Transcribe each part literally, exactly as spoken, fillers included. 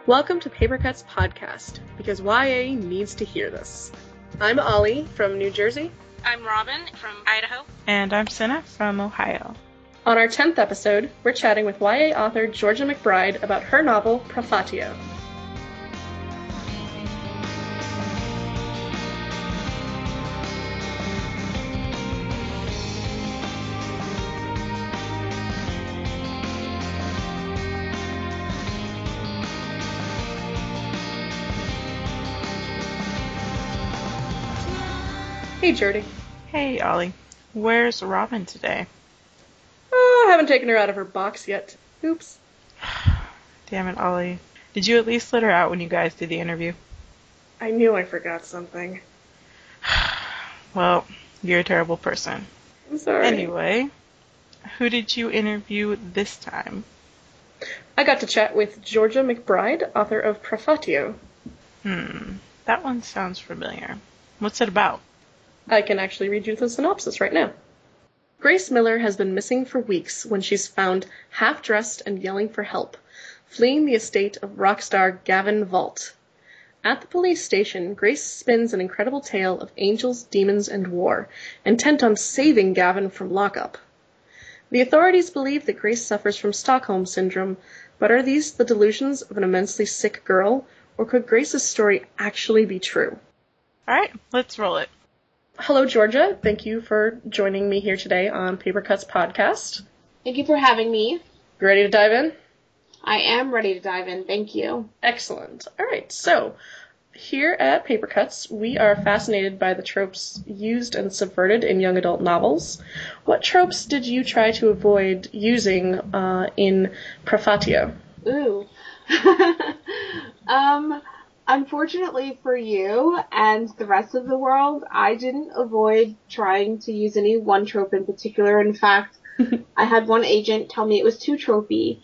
Welcome to Paper Cuts Podcast, because Y A needs to hear this. I'm Ollie from New Jersey. I'm Robin from Idaho. And I'm Senna from Ohio. On our tenth episode, we're chatting with Y A author Georgia McBride about her novel, Prafatio. Hey, Jordy. Hey, Ollie. Where's Robin today? Oh, I haven't taken her out of her box yet. Oops. Damn it, Ollie. Did you at least let her out when you guys did the interview? I knew I forgot something. Well, you're a terrible person. I'm sorry. Anyway, who did you interview this time? I got to chat with Georgia McBride, author of Prafatio. Hmm, that one sounds familiar. What's it about? I can actually read you the synopsis right now. Grace Miller has been missing for weeks when she's found half-dressed and yelling for help, fleeing the estate of rock star Gavin Vault. At the police station, Grace spins an incredible tale of angels, demons, and war, intent on saving Gavin from lockup. The authorities believe that Grace suffers from Stockholm Syndrome, but are these the delusions of an immensely sick girl, or could Grace's story actually be true? Alright, let's roll it. Hello, Georgia. Thank you for joining me here today on Paper Cuts Podcast. Thank you for having me. You ready to dive in? I am ready to dive in. Thank you. Excellent. All right. So, here at Paper Cuts, we are fascinated by the tropes used and subverted in young adult novels. What tropes did you try to avoid using uh, in Prafatio? Ooh. um... Unfortunately for you and the rest of the world, I didn't avoid trying to use any one trope in particular. In fact, I had one agent tell me it was too tropey.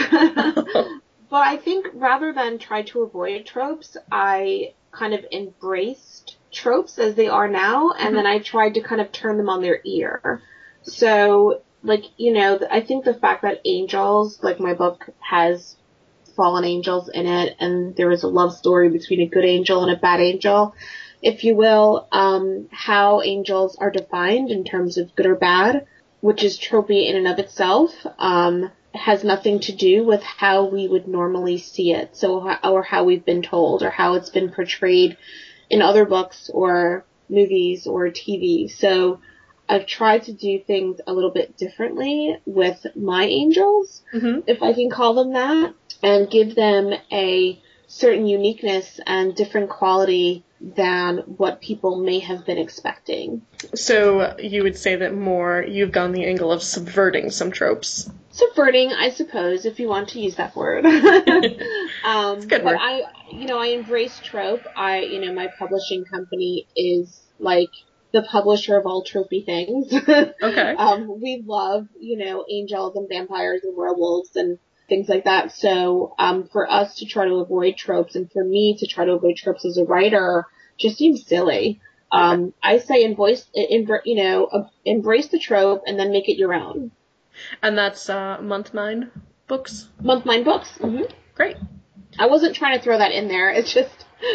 But I think rather than try to avoid tropes, I kind of embraced tropes as they are now, and then I tried to kind of turn them on their ear. So, like, you know, I think the fact that angels, like my book has fallen angels in it, and there is a love story between a good angel and a bad angel, if you will, um, how angels are defined in terms of good or bad, which is tropey in and of itself, um, has nothing to do with how we would normally see it, so or how we've been told, or how it's been portrayed in other books or movies or T V. So I've tried to do things a little bit differently with my angels, mm-hmm. if I can call them that, and give them a certain uniqueness and different quality than what people may have been expecting. So you would say that more you've gone the angle of subverting some tropes. Subverting, I suppose, if you want to use that word. um, it's a good but word. I, you know, I embrace trope. I, you know, my publishing company is like the publisher of all tropey things. Okay. um, we love, you know, angels and vampires and werewolves and things like that. So um, for us to try to avoid tropes, and for me to try to avoid tropes as a writer, just seems silly. Um, I say embrace, em, you know, uh, embrace the trope and then make it your own. And that's uh, Month Nine books? Month Nine books. Mm-hmm. Great. I wasn't trying to throw that in there. It's just,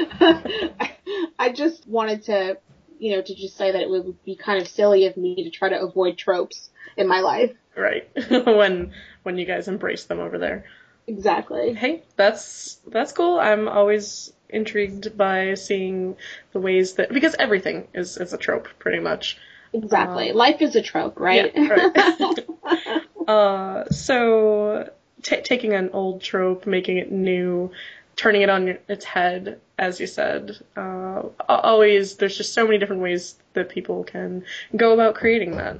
I, I just wanted to, you know, to just say that it would be kind of silly of me to try to avoid tropes in my life. Right. when when you guys embrace them over there. Exactly. Hey, that's that's cool. I'm always intrigued by seeing the ways that, because everything is, is a trope, pretty much. Exactly. Um, Life is a trope, right? Yeah, right. uh, so t- taking an old trope, making it new, turning it on its head, as you said, uh, always, there's just so many different ways that people can go about creating that.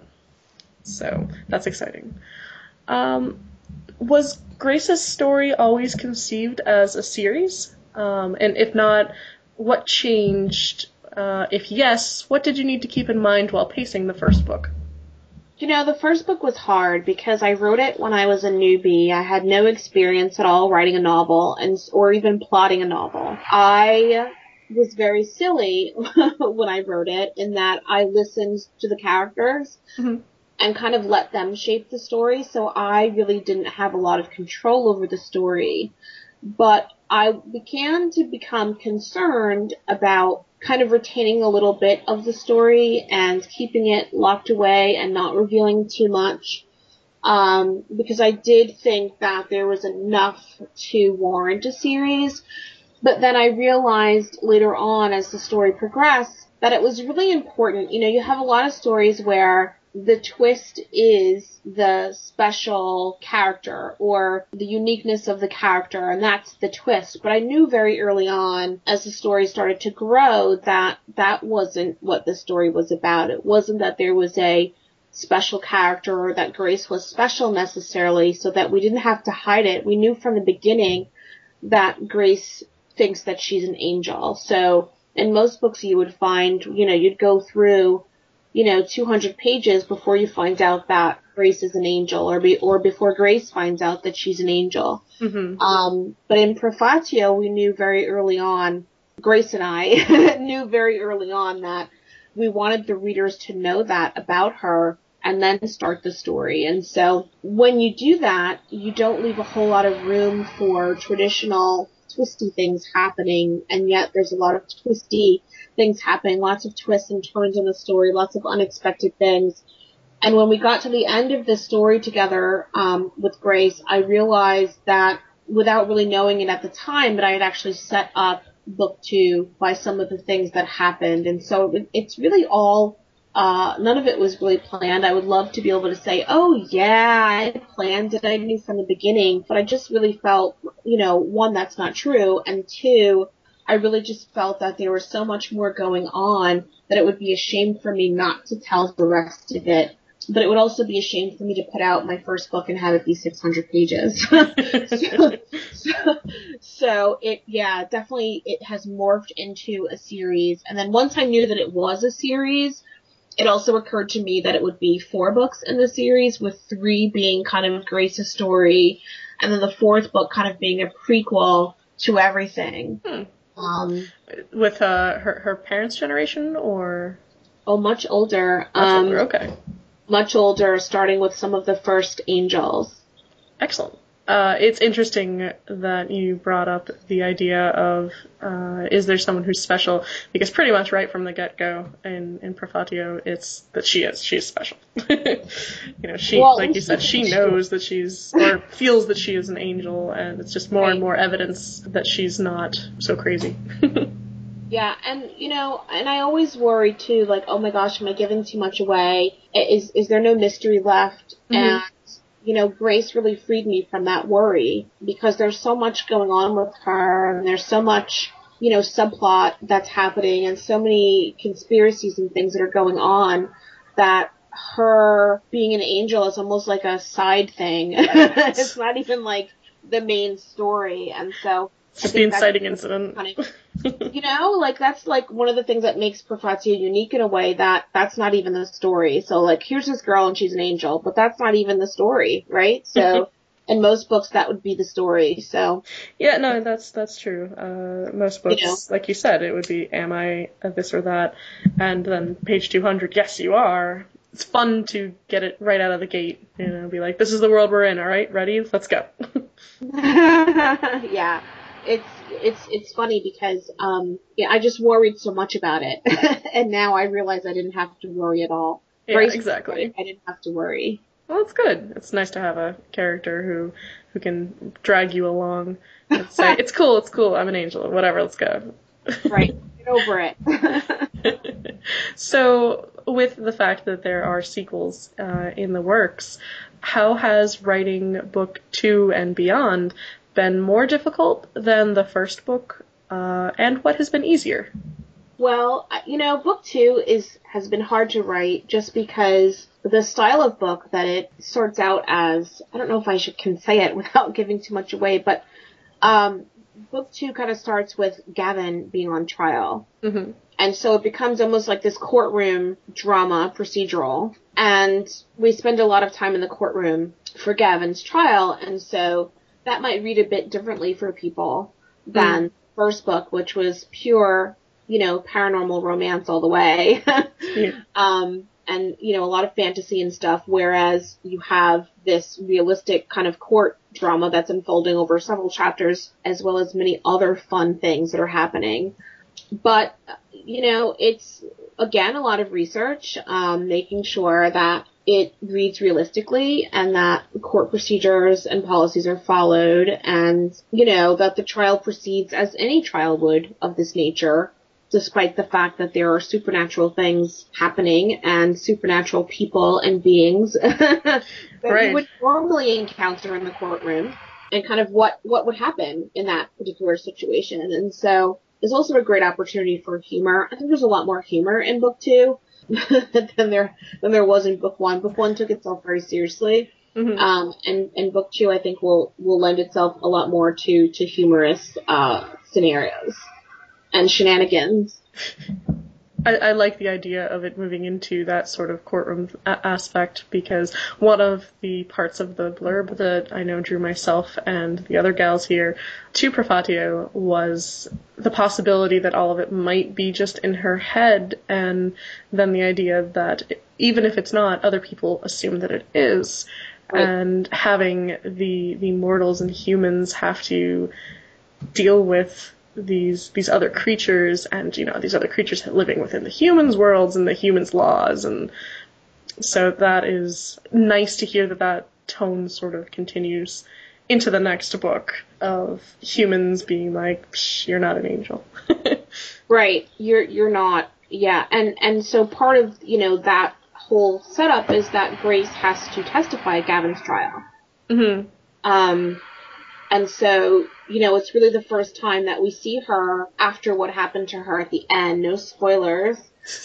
So that's exciting. Um, was Grace's story always conceived as a series? Um, and if not, what changed? Uh, if yes, what did you need to keep in mind while pacing the first book? You know, the first book was hard because I wrote it when I was a newbie. I had no experience at all writing a novel and or even plotting a novel. I was very silly when I wrote it in that I listened to the characters. Mm-hmm. And kind of let them shape the story, so I really didn't have a lot of control over the story. But I began to become concerned about kind of retaining a little bit of the story and keeping it locked away and not revealing too much. Um, because I did think that there was enough to warrant a series. But then I realized later on as the story progressed that it was really important. You know, you have a lot of stories where the twist is the special character or the uniqueness of the character, and that's the twist. But I knew very early on, as the story started to grow, that that wasn't what the story was about. It wasn't that there was a special character or that Grace was special necessarily, so that we didn't have to hide it. We knew from the beginning that Grace thinks that she's an angel. So in most books you would find, you know, you'd go through, you know, two hundred pages before you find out that Grace is an angel, or be, or before Grace finds out that she's an angel. Mm-hmm. Um, but in Prefatio, we knew very early on, Grace and I knew very early on that we wanted the readers to know that about her and then start the story. And so when you do that, you don't leave a whole lot of room for traditional twisty things happening, and yet there's a lot of twisty things happening, lots of twists and turns in the story, lots of unexpected things. And when we got to the end of this story together um, with Grace, I realized that without really knowing it at the time, that I had actually set up book two by some of the things that happened. And so it, it's really all, uh, none of it was really planned. I would love to be able to say, oh yeah, I planned it, I knew from the beginning, but I just really felt, you know, one, that's not true, and two, I really just felt that there was so much more going on that it would be a shame for me not to tell the rest of it. But it would also be a shame for me to put out my first book and have it be six hundred pages. so, so, so it, yeah, definitely it has morphed into a series. And then once I knew that it was a series, it also occurred to me that it would be four books in the series, with three being kind of Grace's story, and then the fourth book kind of being a prequel to everything. Hmm. Um, With uh, her her parents' generation, or? Oh, much older. Much um, older, okay. Much older, starting with some of the first angels. Excellent. Uh, it's interesting that you brought up the idea of, uh, is there someone who's special? Because pretty much right from the get-go in, in Prefatio, it's that she is. She is special. you know, she, well, like you said, she knows that she's, or feels that she is an angel, and it's just more right. and more evidence that she's not so crazy. Yeah, and, you know, and I always worry, too, like, oh my gosh, am I giving too much away? Is, is there no mystery left? Mm-hmm. And, you know, Grace really freed me from that worry, because there's so much going on with her, and there's so much, you know, subplot that's happening, and so many conspiracies and things that are going on, that her being an angel is almost like a side thing. It's not even like the main story, and so it's just the inciting incident. Kind of, you know, like, that's like one of the things that makes Prefatio unique in a way, that that's not even the story. So, like, here's this girl and she's an angel, but that's not even the story, right? So, in most books, that would be the story, so. Yeah, no, that's that's true. Uh, most books, you know, like you said, it would be, am I this or that? And then page two hundred, yes, you are. It's fun to get it right out of the gate, you know, be like, this is the world we're in, alright, ready? Let's go. Yeah. It's it's it's funny because um yeah, I just worried so much about it, and now I realize I didn't have to worry at all. Yeah, Grace, exactly. I didn't have to worry. Well, it's good. It's nice to have a character who who can drag you along and say, it's cool, it's cool, I'm an angel, whatever, let's go. Right, get over it. So, with the fact that there are sequels uh, in the works, how has writing book two and beyond been more difficult than the first book, uh, and what has been easier? Well, you know, book two is has been hard to write just because the style of book that it sorts out as, I don't know if I should can say it without giving too much away, but um, book two kind of starts with Gavin being on trial. Mm-hmm. And so it becomes almost like this courtroom drama procedural. And we spend a lot of time in the courtroom for Gavin's trial, and so that might read a bit differently for people than mm. first book, which was pure, you know, paranormal romance all the way. Yeah. Um, and, you know, a lot of fantasy and stuff, whereas you have this realistic kind of court drama that's unfolding over several chapters, as well as many other fun things that are happening. But, you know, it's, again, a lot of research, um, making sure that it reads realistically and that court procedures and policies are followed and, you know, that the trial proceeds as any trial would of this nature, despite the fact that there are supernatural things happening and supernatural people and beings that right. you would normally encounter in the courtroom, and kind of what, what would happen in that particular situation. And so it's also a great opportunity for humor. I think there's a lot more humor in book two than there than there was in book one. Book one took itself very seriously. Mm-hmm. Um, and, and book two, I think, will, will lend itself a lot more to, to humorous uh, scenarios and shenanigans. I, I like the idea of it moving into that sort of courtroom a- aspect, because one of the parts of the blurb that I know drew myself and the other gals here to Prefatio was the possibility that all of it might be just in her head, and then the idea that even if it's not, other people assume that it is. Right. And having the the mortals and humans have to deal with these these other creatures, and, you know, these other creatures living within the humans' worlds and the humans' laws, and so that is nice to hear that that tone sort of continues into the next book of humans being like, psh, you're not an angel. Right, you're you're not, yeah, and and so part of, you know, that whole setup is that Grace has to testify at Gavin's trial. Mm-hmm. Um, and so, you know, it's really the first time that we see her after what happened to her at the end. No spoilers.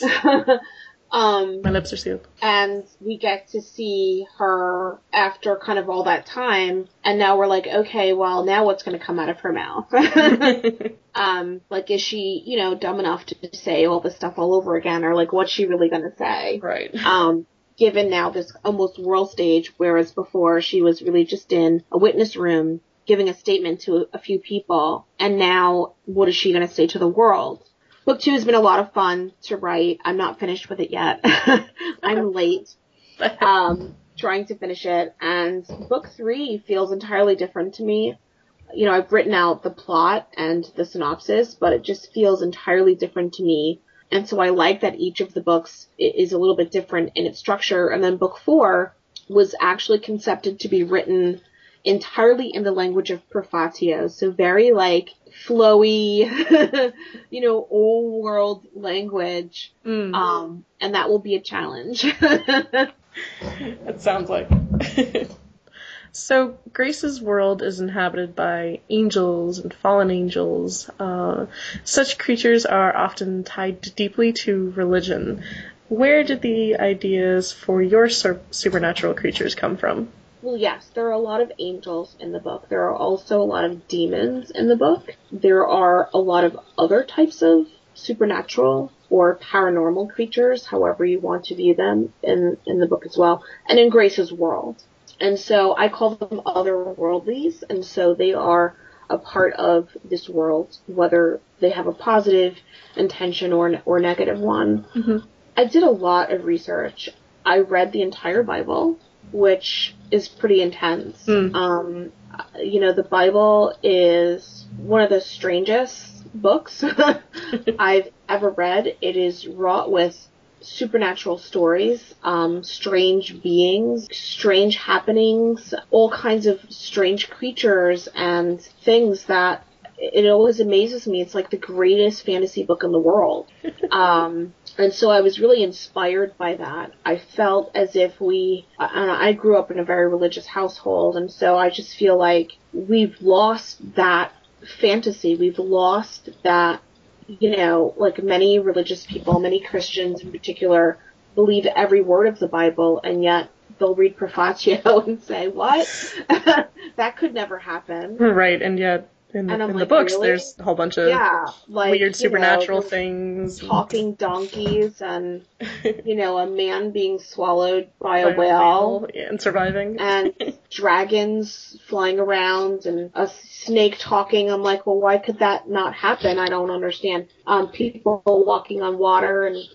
um, My lips are sealed. And we get to see her after kind of all that time, and now we're like, okay, well, now what's going to come out of her mouth? um, like, is she, you know, dumb enough to say all this stuff all over again, or like, what's she really going to say? Right. Um, given now this almost world stage, whereas before she was really just in a witness room giving a statement to a few people, and now what is she going to say to the world? Book two has been a lot of fun to write. I'm not finished with it yet. I'm late um, trying to finish it, and book three feels entirely different to me. You know, I've written out the plot and the synopsis, but it just feels entirely different to me, and so I like that each of the books is a little bit different in its structure. And then book four was actually concepted to be written entirely in the language of Prefatio, so very, like, flowy, you know, old world language, mm. um, and that will be a challenge. It sounds like. So, Grace's world is inhabited by angels and fallen angels. Uh, such creatures are often tied deeply to religion. Where did the ideas for your sur- supernatural creatures come from? Well, yes, there are a lot of angels in the book. There are also a lot of demons in the book. There are a lot of other types of supernatural or paranormal creatures, however you want to view them, in, in the book as well, and in Grace's world. And so I call them otherworldlies, and so they are a part of this world, whether they have a positive intention or or negative one. Mm-hmm. I did a lot of research. I read the entire Bible, which is pretty intense. Mm. Um, you know, the Bible is one of the strangest books I've ever read. It is wrought with supernatural stories, um, strange beings, strange happenings, all kinds of strange creatures and things that it always amazes me. It's like the greatest fantasy book in the world. Um, and so I was really inspired by that. I felt as if we, I, I grew up in a very religious household, and so I just feel like we've lost that fantasy. We've lost that, you know, like many religious people, many Christians in particular, believe every word of the Bible, and yet they'll read Prefatio and say, what? That could never happen. Right, and yet in, the, in like, the books really? There's a whole bunch of yeah, like, weird supernatural know, things. Talking donkeys and, you know, a man being swallowed by, by a whale. whale and surviving. And dragons flying around and a snake talking. I'm like, well, why could that not happen? I don't understand. Um, people walking on water and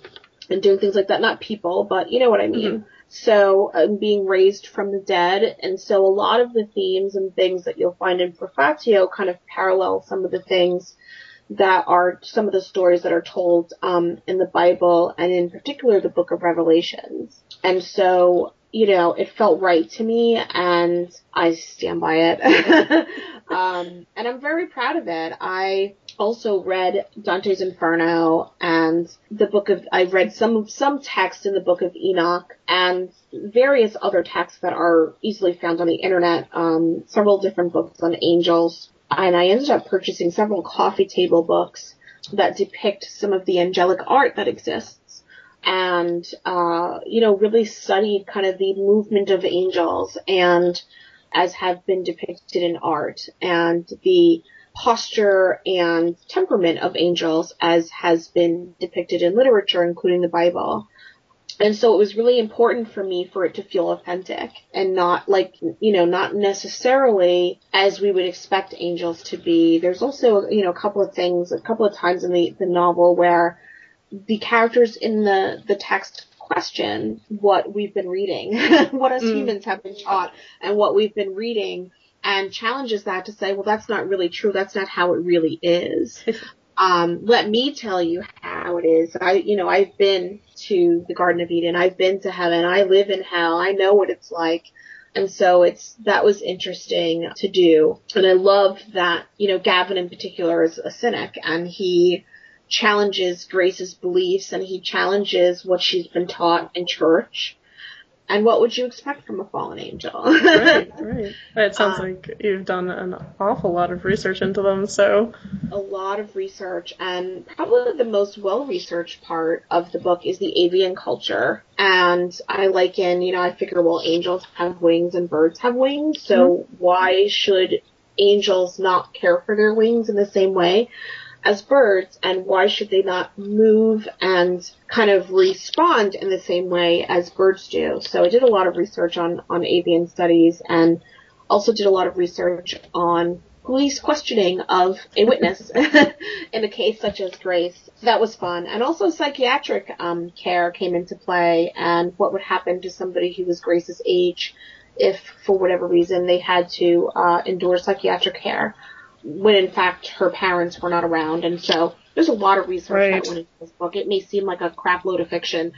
and doing things like that. Not people, but you know what I mean. Mm-hmm. So, um, being raised from the dead. And so a lot of the themes and things that you'll find in Prefatio kind of parallel some of the things that are some of the stories that are told um, in the Bible, and in particular the book of Revelations. And so, you know, it felt right to me, and I stand by it. um, and I'm very proud of it. I also read Dante's Inferno and the book of, I read some, some text in the book of Enoch and various other texts that are easily found on the internet, um, several different books on angels. And I ended up purchasing several coffee table books that depict some of the angelic art that exists. And, uh, you know, really studied kind of the movement of angels and as have been depicted in art, and the posture and temperament of angels as has been depicted in literature, including the Bible. And so it was really important for me for it to feel authentic and not like, you know, not necessarily as we would expect angels to be. There's also, you know, a couple of things, a couple of times in the, the novel where the characters in the, the text question what we've been reading, what us mm. humans have been taught and what we've been reading, and challenges that to say, well, that's not really true. That's not how it really is. Um, let me tell you how it is. I, you know, I've been to the Garden of Eden. I've been to heaven. I live in hell. I know what it's like. And so it's, that was interesting to do. And I love that, you know, Gavin in particular is a cynic, and he challenges Grace's beliefs, and he challenges what she's been taught in church. And what would you expect from a fallen angel? Right, right. It sounds um, like you've done an awful lot of research into them, so. A lot of research, and probably the most well-researched part of the book is the avian culture. And I liken, you know, I figure, well, angels have wings and birds have wings, so mm-hmm. why should angels not care for their wings in the same way as birds, and why should they not move and kind of respond in the same way as birds do? So I did a lot of research on, on avian studies, and also did a lot of research on police questioning of a witness in a case such as Grace. That was fun. And also psychiatric um, care came into play, and what would happen to somebody who was Grace's age if, for whatever reason, they had to uh, endure psychiatric care, when in fact her parents were not around. And so there's a lot of research right. that went into this book. It may seem like a crap load of fiction,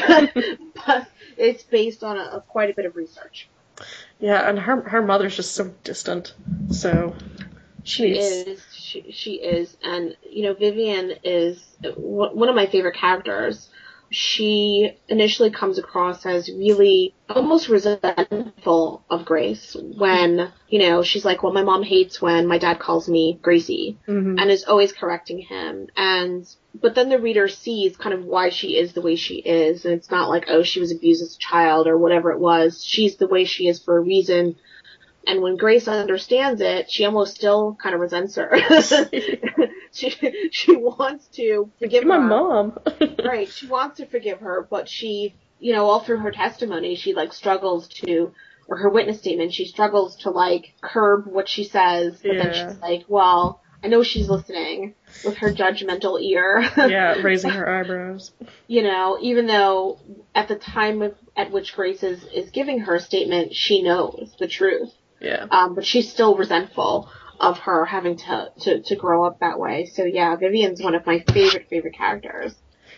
but it's based on a, a quite a bit of research. Yeah, and her her mother's just so distant. So she is. She she is, and you know, Vivian is one of my favorite characters. She initially comes across as really almost resentful of Grace when, you know, she's like, well, my mom hates when my dad calls me Gracie, mm-hmm. and is always correcting him. And, but then the reader sees kind of why she is the way she is. And it's not like, oh, she was abused as a child or whatever it was. She's the way she is for a reason. And when Grace understands it, she almost still kind of resents her. she she wants to forgive my her. mom. Right. She wants to forgive her, but she, you know, all through her testimony, she like struggles to, or her witness statement, she struggles to like curb what she says. But yeah. then she's like, well, I know she's listening with her judgmental ear. Yeah, raising her eyebrows. You know, even though at the time of, at which Grace is, is giving her statement, she knows the truth. Yeah. Um, but she's still resentful of her having to, to, to grow up that way. So yeah, Vivian's one of my favorite, favorite characters.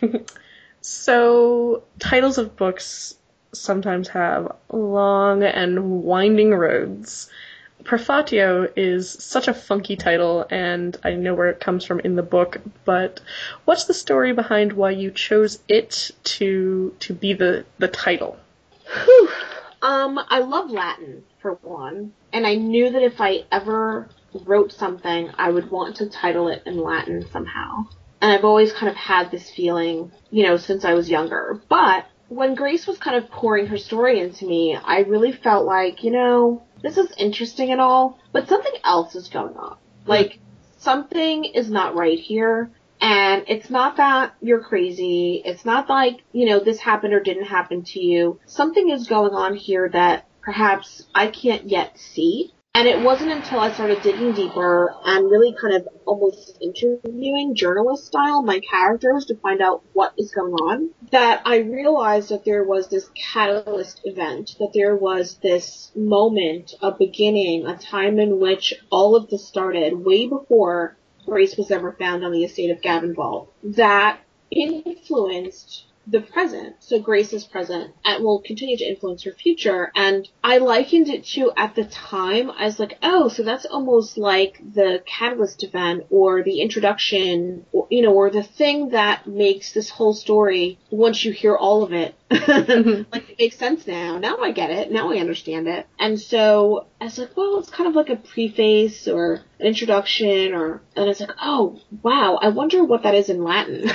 So, titles of books sometimes have long and winding roads. Prefatio is such a funky title, and I know where it comes from in the book, but what's the story behind why you chose it to to be the, the title? Whew. Um, I love Latin, for one, and I knew that if I ever wrote something, I would want to title it in Latin somehow. And I've always kind of had this feeling, you know, since I was younger. But when Grace was kind of pouring her story into me, I really felt like, you know, this is interesting and all, but something else is going on. Like, something is not right here. And it's not that you're crazy. It's not like, you know, this happened or didn't happen to you. Something is going on here that perhaps I can't yet see. And it wasn't until I started digging deeper and really kind of almost interviewing journalist style my characters to find out what is going on that I realized that there was this catalyst event, that there was this moment, a beginning, a time in which all of this started way before Grace was ever found on the estate of Gavinvald, that influenced the present. So Grace is present and will continue to influence her future. And I likened it to, at the time, I was like, oh, so that's almost like the catalyst event or the introduction, or, you know, or the thing that makes this whole story, once you hear all of it, like it makes sense now. Now I get it. Now I understand it. And so I was like, well, it's kind of like a preface or an introduction, or, and it's like, oh, wow, I wonder what that is in Latin.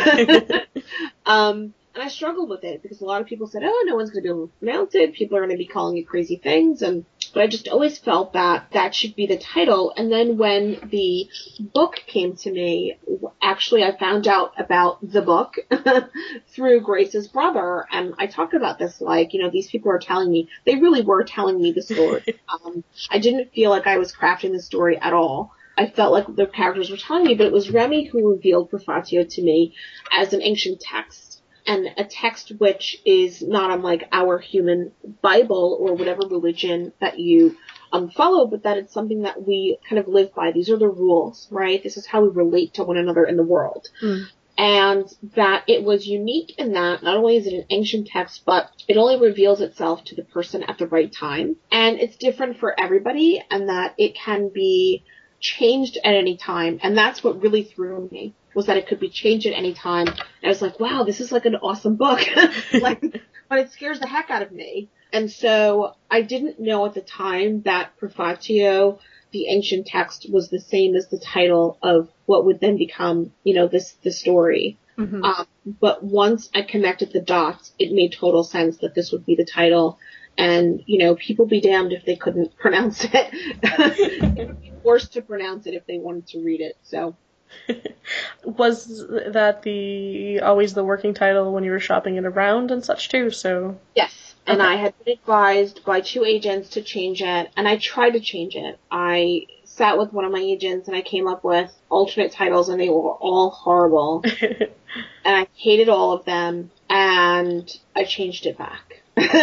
um, And I struggled with it because a lot of people said, oh, no one's going to be able to pronounce it. People are going to be calling it crazy things. And, but I just always felt that that should be the title. And then when the book came to me, actually I found out about the book through Grace's brother. And I talked about this, like, you know, these people are telling me, they really were telling me the story. um, I didn't feel like I was crafting the story at all. I felt like the characters were telling me, but it was Remy who revealed Prefatio to me as an ancient text. And a text which is not unlike our human Bible or whatever religion that you um, follow, but that it's something that we kind of live by. These are the rules, right? This is how we relate to one another in the world. Mm. And that it was unique in that not only is it an ancient text, but it only reveals itself to the person at the right time. And it's different for everybody, and that it can be changed at any time. And that's what really threw me, was that it could be changed at any time. And I was like, wow, this is like an awesome book. Like, but it scares the heck out of me. And so I didn't know at the time that Prefatio, the ancient text, was the same as the title of what would then become, you know, this, the story. Mm-hmm. Um, but once I connected the dots, it made total sense that this would be the title. And, you know, people be damned if they couldn't pronounce it. They would be forced to pronounce it if they wanted to read it. So. Was that the always the working title when you were shopping it around and such too? So yes, and okay. I had been advised by two agents to change it, and I tried to change it. I sat with one of my agents and I came up with alternate titles, and they were all horrible, and I hated all of them, and I changed it back.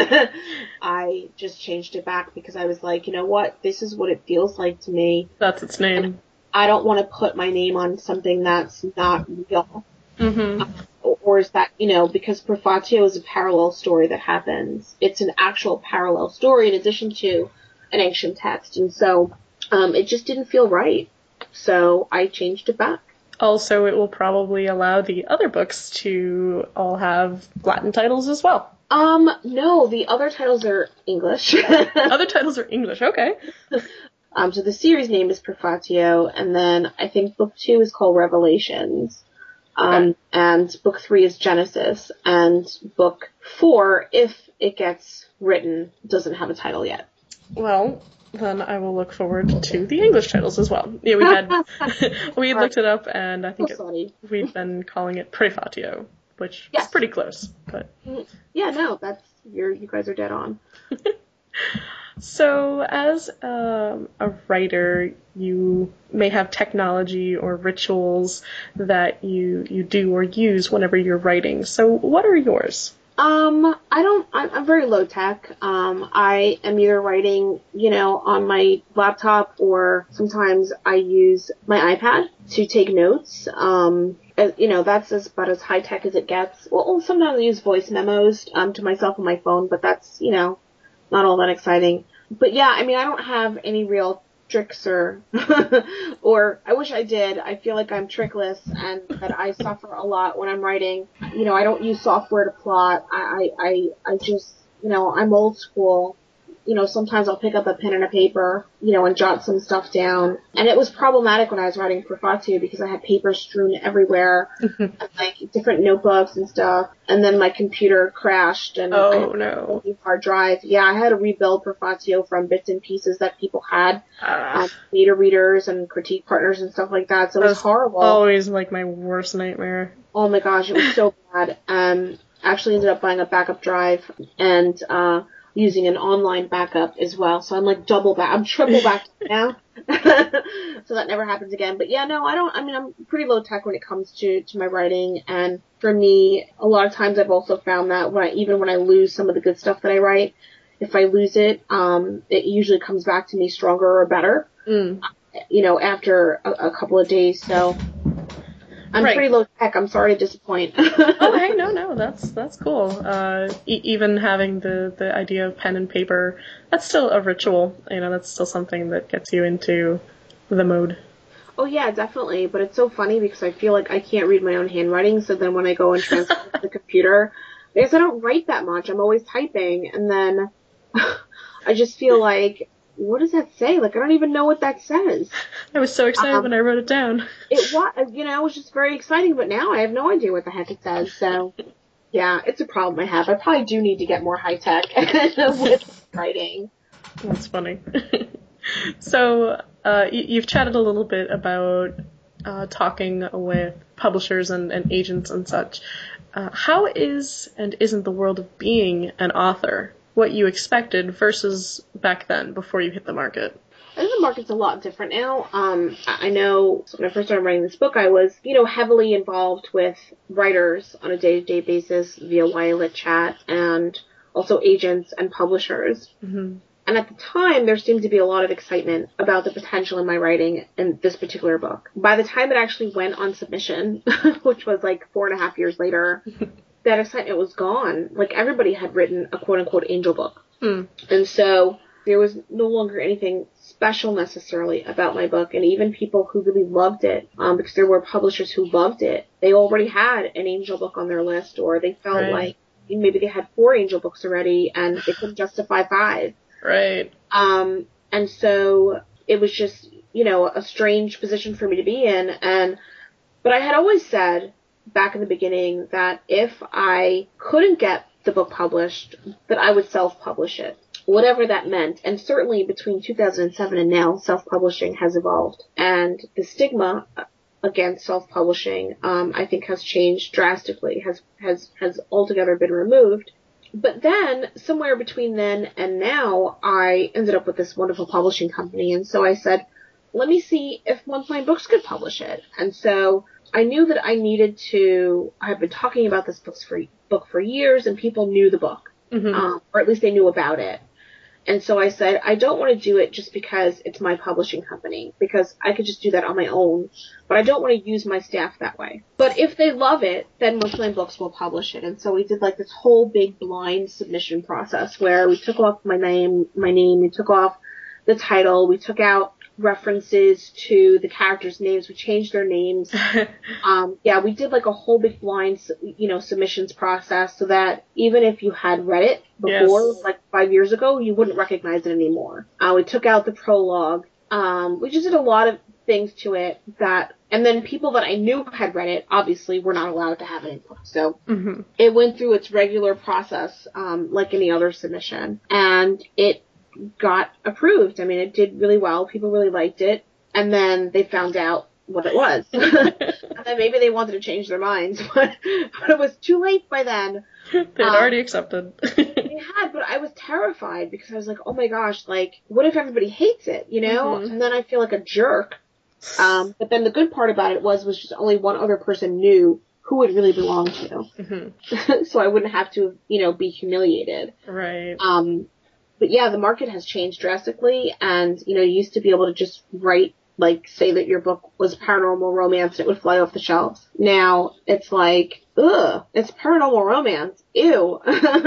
I just changed it back because I was like, you know what, this is what it feels like to me. That's its name. And I don't want to put my name on something that's not real. Mm-hmm. Uh, or is that, you know, because Prefatio is a parallel story that happens. It's an actual parallel story in addition to an ancient text. And so um, it just didn't feel right. So I changed it back. Also, it will probably allow the other books to all have Latin titles as well. Um, no, the other titles are English. Other titles are English, okay. Um, so the series name is Prefatio, and then I think book two is called Revelations, um, okay. And book three is Genesis, and book four, if it gets written, doesn't have a title yet. Well, then I will look forward to the English titles as well. Yeah, we had we had looked it up, and I think oh, it, we've been calling it Prefatio, which yes. is pretty close. But yeah, no, that's you're you guys are dead on. So, as um, a writer, you may have technology or rituals that you, you do or use whenever you're writing. So, what are yours? Um, I don't, I'm, I'm very low tech. Um, I am either writing, you know, on my laptop, or sometimes I use my iPad to take notes. Um, as, you know, that's as, about as high tech as it gets. Well, sometimes I use voice memos, um, to myself on my phone, but that's, you know, not all that exciting. But yeah, I mean, I don't have any real tricks or, or I wish I did. I feel like I'm trickless and that I suffer a lot when I'm writing. You know, I don't use software to plot. I, I, I, I just, you know, I'm old school. You know, sometimes I'll pick up a pen and a paper, you know, and jot some stuff down. And it was problematic when I was writing Prefatio because I had paper strewn everywhere, and, like, different notebooks and stuff. And then my computer crashed, and oh, I had no. a new hard drive. Yeah, I had to rebuild Prefatio from bits and pieces that people had, uh, um, beta readers and critique partners and stuff like that. So it was horrible. Always, like, my worst nightmare. Oh my gosh, it was so bad. Um, actually ended up buying a backup drive, and, uh, using an online backup as well. So I'm like double back. I'm triple back now. So that never happens again. But yeah, no, I don't, I mean, I'm pretty low tech when it comes to, to my writing. And for me, a lot of times I've also found that when I, even when I lose some of the good stuff that I write, if I lose it, um, it usually comes back to me stronger or better, Mm. you know, after a, a couple of days. So I'm Right. pretty low tech. I'm sorry to disappoint. Oh, hey, no, no, that's that's cool. Uh, e- even having the, the idea of pen and paper, that's still a ritual. You know, that's still something that gets you into the mode. Oh yeah, definitely. But it's so funny because I feel like I can't read my own handwriting. So then when I go and transfer to the computer, because I don't write that much, I'm always typing, and then I just feel like, what does that say? Like I don't even know what that says. I was so excited Um, when I wrote it down. It was, you know, it was just very exciting. But now I have no idea what the heck it says. So yeah, it's a problem I have. I probably do need to get more high tech with writing. That's funny. So, uh, y- you've chatted a little bit about uh, talking with publishers and, and agents and such. Uh, how is and isn't the world of being an author what you expected versus back then, before you hit the market? I think the market's a lot different now. Um, I I know when I first started writing this book, I was, you know, heavily involved with writers on a day-to-day basis via Violet chat, and also agents and publishers. Mm-hmm. And at the time, there seemed to be a lot of excitement about the potential in my writing in this particular book. By the time it actually went on submission, which was like four and a half years later, that excitement was gone. Like everybody had written a quote-unquote angel book. Mm. And so there was no longer anything special necessarily about my book. And even people who really loved it, um, because there were publishers who loved it, they already had an angel book on their list, or they felt Right. like maybe they had four angel books already and they couldn't justify five. Right. Um, and so it was just, you know, a strange position for me to be in. And, but I had always said back in the beginning that if I couldn't get the book published, that I would self-publish it, whatever that meant. And certainly between two thousand seven and now, self-publishing has evolved. And the stigma against self-publishing, um, I think has changed drastically, has, has, has altogether been removed. But then, somewhere between then and now, I ended up with this wonderful publishing company, and so I said, let me see if Month Line Books could publish it. And so I knew that I needed to, I had been talking about this book for, book for years, and people knew the book, Mm-hmm. um, or at least they knew about it. And so I said, I don't want to do it just because it's my publishing company, because I could just do that on my own, but I don't want to use my staff that way. But if they love it, then Monthly Books will publish it. And so we did like this whole big blind submission process where we took off my name, my name, we took off the title, we took out references to the characters' names, we changed their names. Um, yeah, we did like a whole big blind, you know, submissions process so that even if you had read it before, Yes. like five years ago, you wouldn't recognize it anymore. Uh, we took out the prologue. Um, we just did a lot of things to it that, and then people that I knew had read it, obviously, were not allowed to have it input. So Mm-hmm. it went through its regular process, um, like any other submission, and it got approved. I mean, it did really well. People really liked it. And then they found out what it was. And then maybe they wanted to change their minds, but, but it was too late by then. They'd Um, already accepted. They had, but I was terrified because I was like, oh my gosh, like, what if everybody hates it, you know? Mhm. And then I feel like a jerk. Um, but then the good part about it was, was just only one other person knew who it really belonged to. Mm-hmm. So I wouldn't have to, you know, be humiliated. Right. Um, but yeah, the market has changed drastically, and, you know, you used to be able to just write, like, say that your book was paranormal romance and it would fly off the shelves. Now, it's like, ugh, it's paranormal romance. Ew.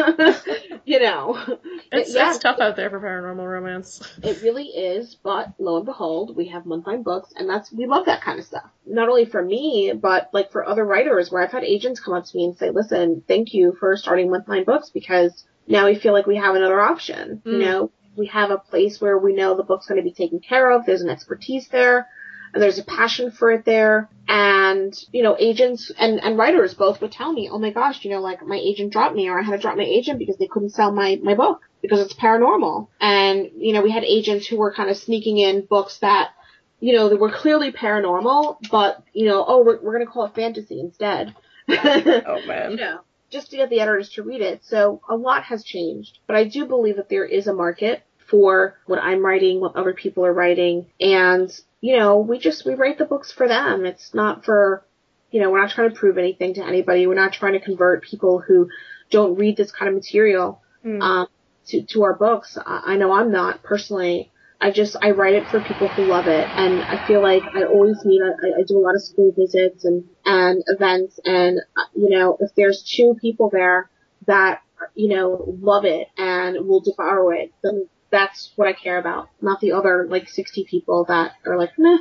You know. It's, yeah, it's tough out there for paranormal romance. it really is, but lo and behold, we have Month Line Books, and that's, we love that kind of stuff. Not only for me, but, like, for other writers, where I've had agents come up to me and say, listen, thank you for starting Month Line Books, because now we feel like we have another option. Mm. You know, we have a place where we know the book's going to be taken care of, there's an expertise there, and there's a passion for it there. And, you know, agents and, and writers both would tell me, oh my gosh, you know, like, my agent dropped me, or I had to drop my agent because they couldn't sell my, my book because it's paranormal. And, you know, we had agents who were kind of sneaking in books that, you know, that were clearly paranormal, but, you know, oh, we're, we're going to call it fantasy instead. Oh, man. You know. just to get the editors to read it. So a lot has changed. But I do believe that there is a market for what I'm writing, what other people are writing. And, you know, we just, we write the books for them. It's not for, you know, we're not trying to prove anything to anybody. We're not trying to convert people who don't read this kind of material, mm. um, to, to our books. I, I know I'm not personally. I just, I write it for people who love it. And I feel like I always meet, I, I do a lot of school visits and, and events. And, you know, if there's two people there that, you know, love it and will devour it, then that's what I care about. Not the other, like, sixty people that are like, meh.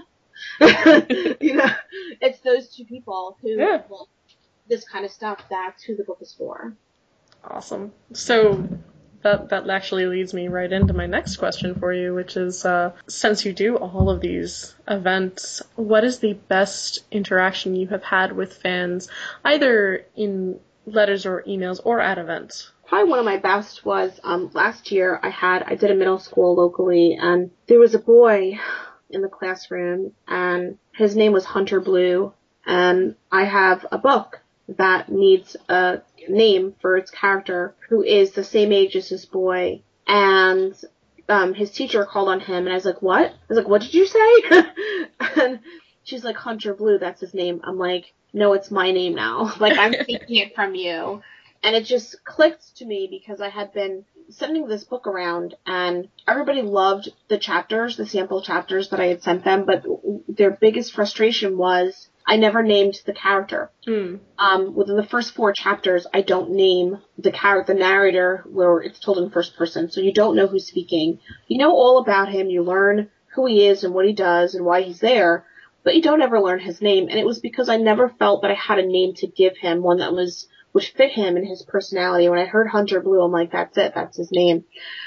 You know, it's those two people who yeah. love this kind of stuff. That's who the book is for. Awesome. So, That that actually leads me right into my next question for you, which is, uh, since you do all of these events, what is the best interaction you have had with fans, either in letters or emails or at events? Probably one of my best was um, last year I had, I did a middle school locally, and there was a boy in the classroom, and his name was Hunter Blue, and I have a book that needs a name for its character who is the same age as this boy. And um his teacher called on him, and I was like, what? I was like, what did you say? And she's like, Hunter Blue, that's his name. I'm like, no, it's my name now. Like, I'm taking it from you. And it just clicked to me because I had been sending this book around, and everybody loved the chapters, the sample chapters that I had sent them, but their biggest frustration was I never named the character. Mm. Um, within the first four chapters, I don't name the character, the narrator, where it's told in first person, so you don't know who's speaking. You know all about him, you learn who he is and what he does and why he's there, but you don't ever learn his name, and it was because I never felt that I had a name to give him, one that was would fit him and his personality. When I heard Hunter Blue, I'm like, that's it, that's his name.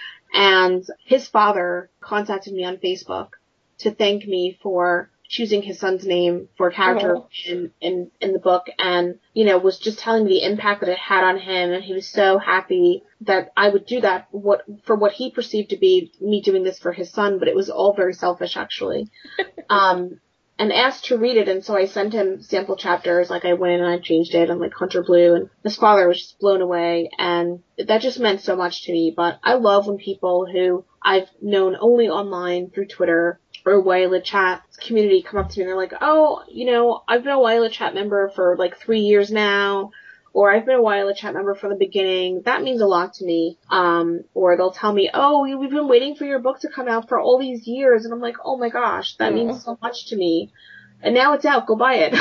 And his father contacted me on Facebook to thank me for choosing his son's name for a character oh. in, in, in the book, and, you know, was just telling me the impact that it had on him, and he was so happy that I would do that what for what he perceived to be me doing this for his son, but it was all very selfish, actually. um, and asked to read it, and so I sent him sample chapters, like I went in and I changed it, and like Hunter Blue, and his father was just blown away, and that just meant so much to me. But I love when people who I've known only online through Twitter or Wayla Chat community come up to me and they're like, oh, you know, I've been a Wayla Chat member for like three years now, or I've been a Wayla Chat member from the beginning. That means a lot to me. Um, or they'll tell me, oh, we've been waiting for your book to come out for all these years. And I'm like, oh my gosh, that Aww. means so much to me. And now it's out. Go buy it.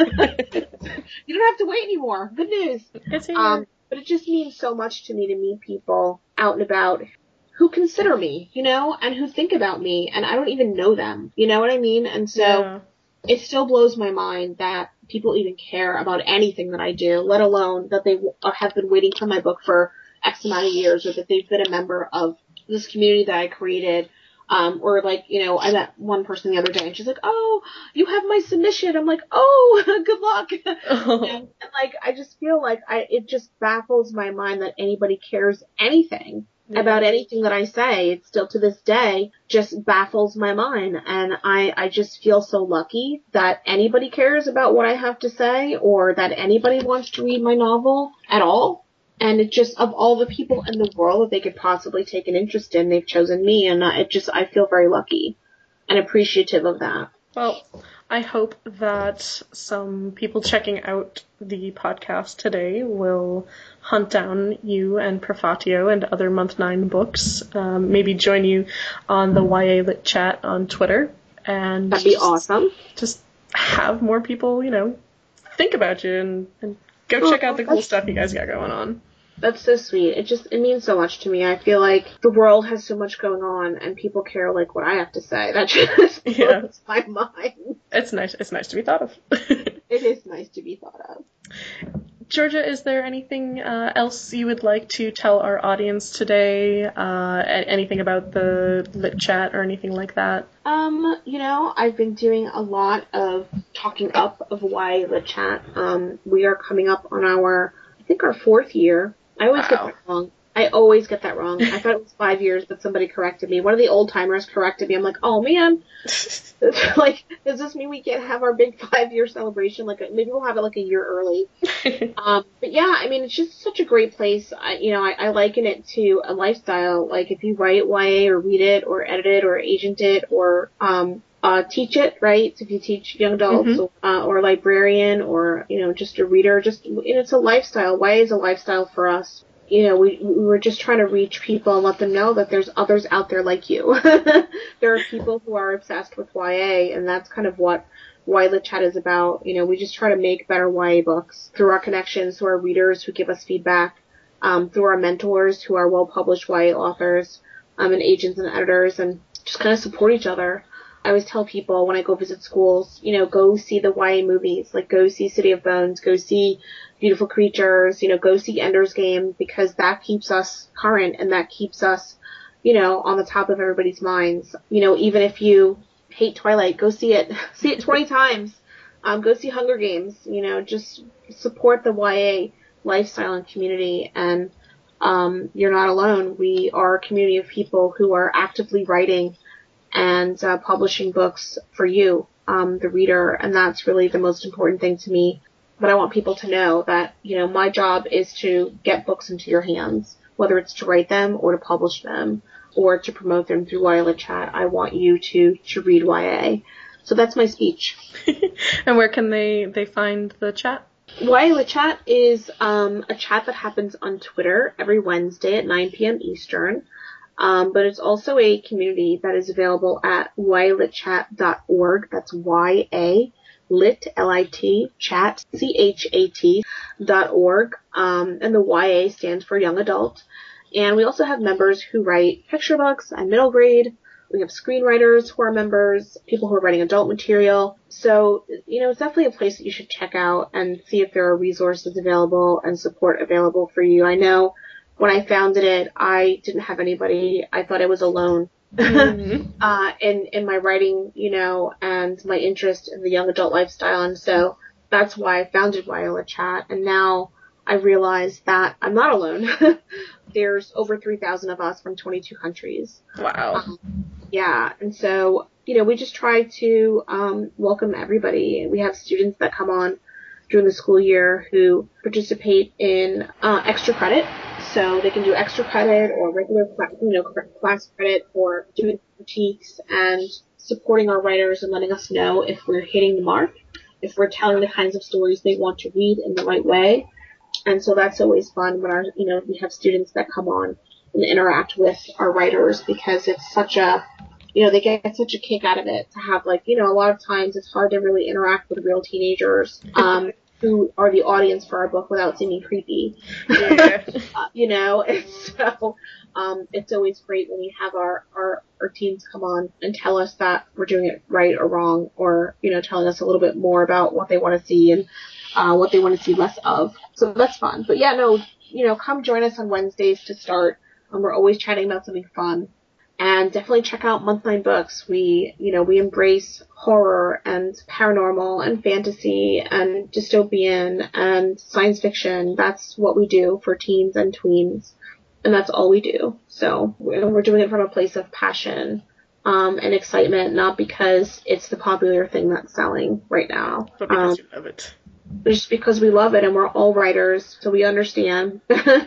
You don't have to wait anymore. Good news. It's here. Um, but it just means so much to me to meet people out and about who consider me, you know, and who think about me, and I don't even know them, you know what I mean? And so yeah. It still blows my mind that people even care about anything that I do, let alone that they have been waiting for my book for X amount of years, or that they've been a member of this community that I created. Um, or like, you know, I met one person the other day and she's like, oh, you have my submission. I'm like, oh, good luck. Oh. And, and like, I just feel like I, it just baffles my mind that anybody cares anything yeah. about anything that I say. It still to this day just baffles my mind. And I, I just feel so lucky that anybody cares about what I have to say, or that anybody wants to read my novel at all. And it just, of all the people in the world that they could possibly take an interest in, they've chosen me, and it just, I feel very lucky and appreciative of that. Well, I hope that some people checking out the podcast today will hunt down you and Prefatio and other Month nine books, um, maybe join you on the Y A Lit Chat on Twitter, and that'd be just, awesome. Just have more people, you know, think about you and, and go oh, check out the cool stuff you guys got going on. That's so sweet. It just, it means so much to me. I feel like the world has so much going on and people care like what I have to say. That just yeah. blows my mind. It's nice. It's nice to be thought of. It is nice to be thought of. Georgia, is there anything uh, else you would like to tell our audience today? Uh, anything about the Lit Chat or anything like that? Um, you know, I've been doing a lot of talking up of Y A Lit Chat. Um, we are coming up on our, I think our fourth year. I always wow. get that wrong. I always get that wrong. I thought it was five years, but somebody corrected me. One of the old timers corrected me. I'm like, oh man. Like, does this mean we can't have our big five year celebration? Like, maybe we'll have it like a year early. um, but yeah, I mean, it's just such a great place. I, you know, I, I liken it to a lifestyle. Like, if you write Y A or read it or edit it or agent it or, um, Uh, teach it, right? So if you teach young adults mm-hmm. or, uh, or a librarian or, you know, just a reader, just, and it's a lifestyle. Y A is a lifestyle for us. You know, we, we were just trying to reach people and let them know that there's others out there like you. There are people who are obsessed with Y A, and that's kind of what Y A Lit Chat is about. You know, we just try to make better Y A books through our connections to our readers who give us feedback, um, through our mentors who are well-published Y A authors, um, and agents and editors, and just kind of support each other. I always tell people when I go visit schools, you know, go see the Y A movies, like go see City of Bones, go see Beautiful Creatures, you know, go see Ender's Game, because that keeps us current and that keeps us, you know, on the top of everybody's minds. You know, even if you hate Twilight, go see it, see it twenty times. Um, go see Hunger Games, you know, just support the Y A lifestyle and community, and um, you're not alone. We are a community of people who are actively writing and uh, publishing books for you, um, the reader, and that's really the most important thing to me. But I want people to know that, you know, my job is to get books into your hands, whether it's to write them or to publish them or to promote them through Y A Lit Chat. I want you to, to read Y A. So that's my speech. And where can they, they find the chat? Y A Lit Chat is um, a chat that happens on Twitter every Wednesday at nine p.m. Eastern. Um, but it's also a community that is available at y a lit chat dot org. That's Y A lit, L I T, chat, C H A T, dot org. Um, and the Y A stands for young adult. And we also have members who write picture books and middle grade. We have screenwriters who are members, people who are writing adult material. So, you know, it's definitely a place that you should check out and see if there are resources available and support available for you. I know when I founded it, I didn't have anybody. I thought I was alone mm-hmm. uh, in, in my writing, you know, and my interest in the young adult lifestyle. And so that's why I founded Y A Lit Chat. And now I realize that I'm not alone. There's over three thousand of us from twenty-two countries. Wow. Um, yeah. And so, you know, we just try to um, welcome everybody. We have students that come on during the school year who participate in uh, extra credit. So they can do extra credit or regular, you know, class credit for doing critiques and supporting our writers and letting us know if we're hitting the mark, if we're telling the kinds of stories they want to read in the right way. And so that's always fun when our, you know, we have students that come on and interact with our writers, because it's such a, you know, they get such a kick out of it to have, like, you know, a lot of times it's hard to really interact with real teenagers. Um, who are the audience for our book without seeming creepy. Yeah. uh, you know, and so um, it's always great when we have our, our, our teens come on and tell us that we're doing it right or wrong, or, you know, telling us a little bit more about what they want to see and uh, what they want to see less of. So that's fun. But yeah, no, you know, come join us on Wednesdays to start. Um, we're always chatting about something fun. And definitely check out Month Nine Books. We, you know, we embrace horror and paranormal and fantasy and dystopian and science fiction. That's what we do for teens and tweens. And that's all we do. So we're doing it from a place of passion um, and excitement, not because it's the popular thing that's selling right now. But because um, you love it. Just because we love it, and we're all writers, so we understand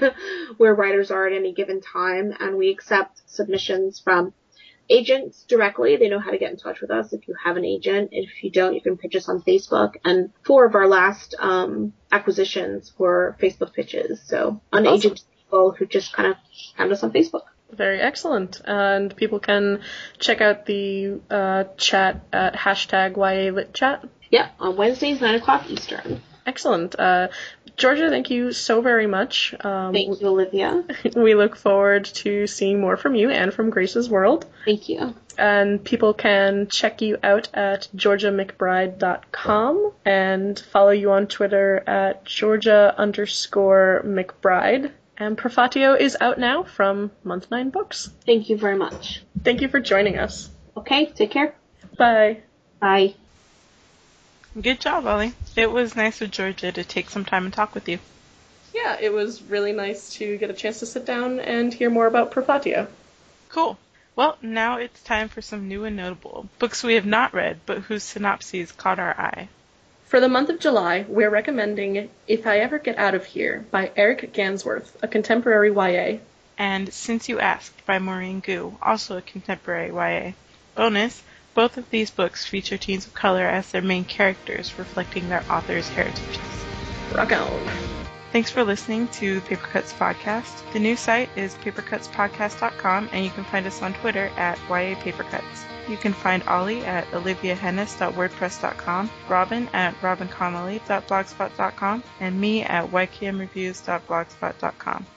where writers are at any given time, and we accept submissions from agents directly. They know how to get in touch with us if you have an agent. If you don't, you can pitch us on Facebook, and four of our last um, acquisitions were Facebook pitches, so unagented awesome. People who just kind of found us on Facebook. Very excellent. And people can check out the uh, chat at hashtag Y A Lit Chat. Yeah, on Wednesdays, nine o'clock Eastern. Excellent. Uh, Georgia, thank you so very much. Um, thank you, Olivia. We look forward to seeing more from you and from Grace's World. Thank you. And people can check you out at georgia mcbride dot com and follow you on Twitter at georgia underscore mcbride. And Profatio is out now from Month Nine Books. Thank you very much. Thank you for joining us. Okay, take care. Bye. Bye. Good job, Ollie. It was nice of Georgia to take some time and talk with you. yeah, it was really nice to get a chance to sit down and hear more about Profatio. Cool. Well, now it's time for some new and notable books we have not read, but whose synopses caught our eye. For the month of July, we're recommending If I Ever Get Out of Here by Eric Gansworth, a contemporary Y A. And Since You Asked by Maureen Gu, also a contemporary Y A. Bonus, both of these books feature teens of color as their main characters, reflecting their authors' heritages. Rock on! Thanks for listening to the Papercuts Podcast. The new site is papercuts podcast dot com, and you can find us on Twitter at Y A Papercuts. You can find Ollie at olivia hennis dot wordpress dot com, Robin at robin connolly dot blogspot dot com, and me at y k m reviews dot blogspot dot com.